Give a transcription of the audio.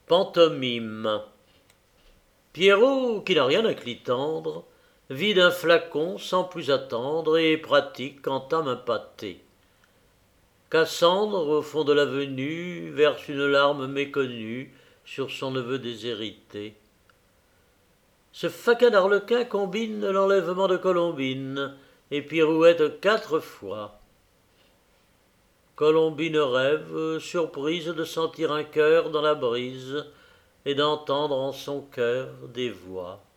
Pantomime. Pierrot, qui n'a rien à clitendre, vide un flacon sans plus attendre et pratique entame un pâté. Cassandre, au fond de l'avenue, verse une larme méconnue sur son neveu déshérité. Ce faquin d'arlequin combine l'enlèvement de Colombine et pirouette 4 fois. Colombine rêve, surprise de sentir un cœur dans la brise et d'entendre en son cœur des voix.